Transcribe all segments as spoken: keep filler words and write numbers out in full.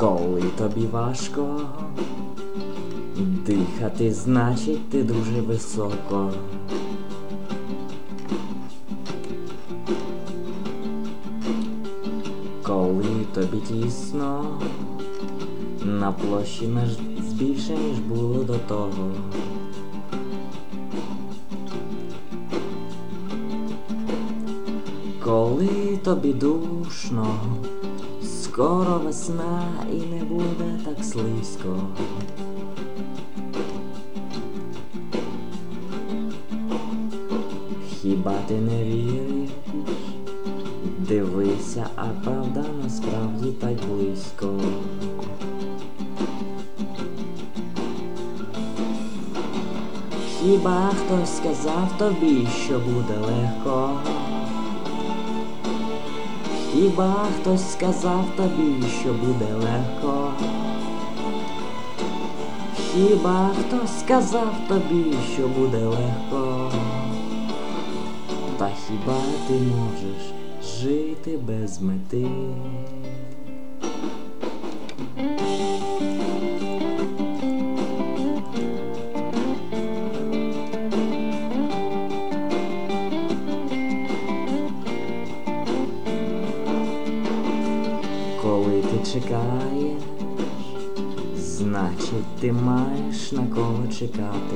Коли тобі важко дихати, значить ти дуже високо. Коли тобі тісно на площі більше, ніж було до того. Коли тобі душно, скоро весна і не буде так слизько. Хіба ти не віриш? Дивися, а правда насправді так близько. Хіба хтось сказав тобі, що буде легко? Хіба хтось сказав тобі, що буде легко? Хіба хтось сказав тобі, що буде легко? Та хіба ти можеш жити без мети? Коли ти чекаєш, значить ти маєш на кого чекати.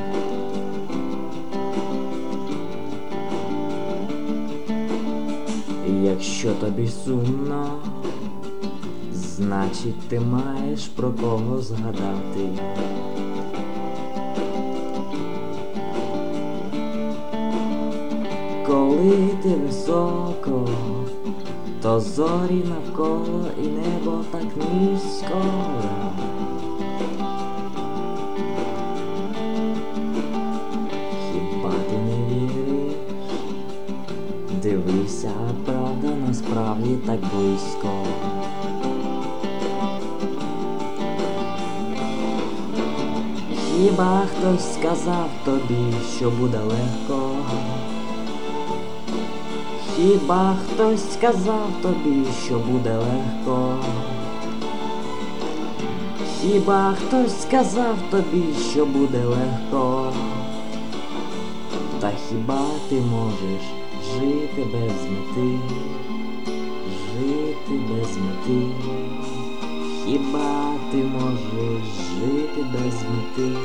Якщо тобі сумно, значить ти маєш про кого згадати. Коли ти високо, то зорі навколо і небо так низько. Хіба ти не віриш? Дивися, а правда насправді так близько. Хіба хтось сказав тобі, що буде легко? Хіба хтось сказав тобі, що буде легко? Хіба хтось сказав тобі, що буде легко? Та хіба ти можеш жити без мети? Жити без мети? Хіба ти можеш жити без мети?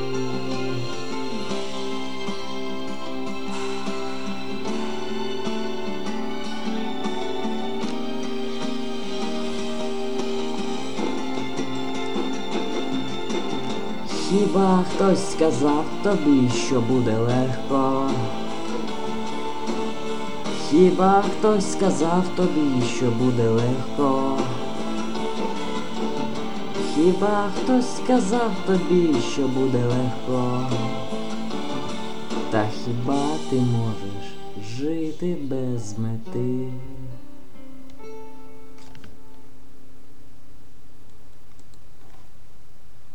Хіба хтось сказав тобі, що буде легко? Хіба хтось сказав тобі, що буде легко? Хіба хтось сказав тобі, що буде легко? Та хіба ти можеш жити без мети?